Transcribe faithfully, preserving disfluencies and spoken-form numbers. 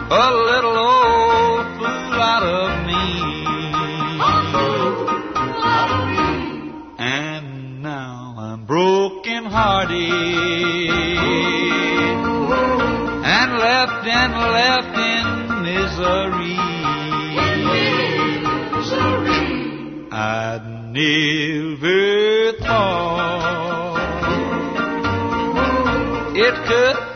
a little old fool out of me. And now I'm broken hearted and left and left in misery. I'd never thought it could